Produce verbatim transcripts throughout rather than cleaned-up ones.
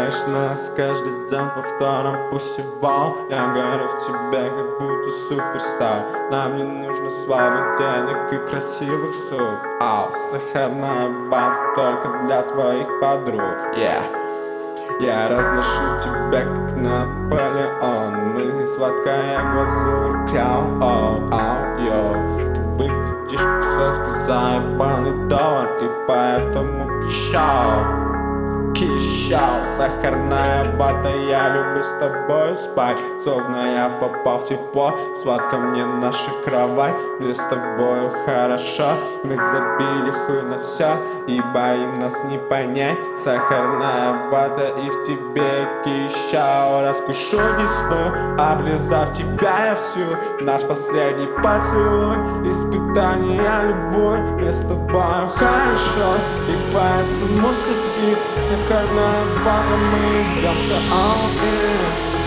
кусаешь нас каждый день повтором пусевал. Я горю в тебе, как будто суперстар. Нам не нужно славы, денег и красивых сук. Ау, сахарная вата только для твоих подруг. Yeah. Я разношу тебя, как Наполеон. Мы сладкая глазурь, кряу, оу, ау, йоу. Ты выглядишь как соски, заебанный доллар, и поэтому кишау. Кишау, сахарная вата, я люблю с тобой спать. Словно я попал в тепло, сладко мне наша кровать. Мне с тобою хорошо, мы забили хуй на все, ибо им нас не понять. Сахарная вата и в тебе кишау. Раскушу десну, облизав тебя я всю. Наш последний поцелуй, испытание любой. Мне с тобою хорошо, и поэтому соси. Сахарная вата, мы бьемся all in.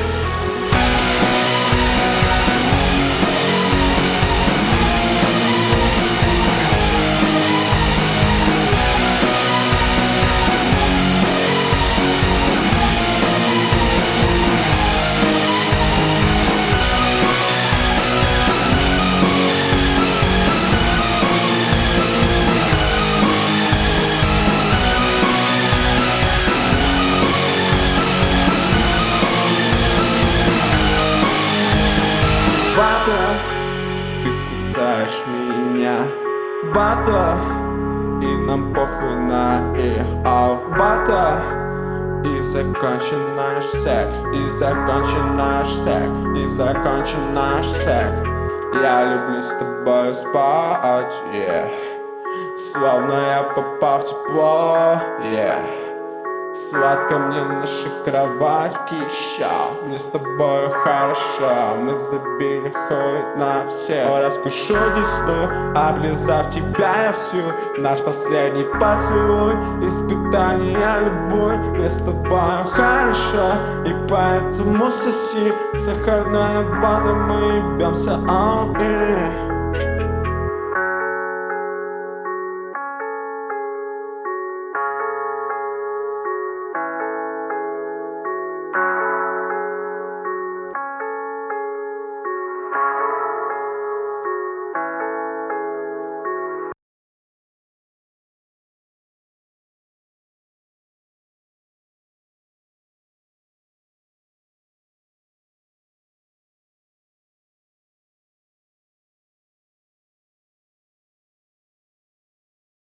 Вата, ты кусаешь меня, вата, и нам похуй на их. Ау, вата, и закончен наш секс, и закончен наш секс, и закончен наш секс. Я люблю с тобой спать, yeah. Словно я попал в тепло, yeah. Сладко мне наша кровать, кишау. Мне с тобой хорошо, мы забили хуй на все. Раскушу десну, облизав тебя я всю. Наш последний поцелуй, испытание любой. Мне с тобой хорошо, и поэтому соси. Сахарная вата, мы бьемся all in.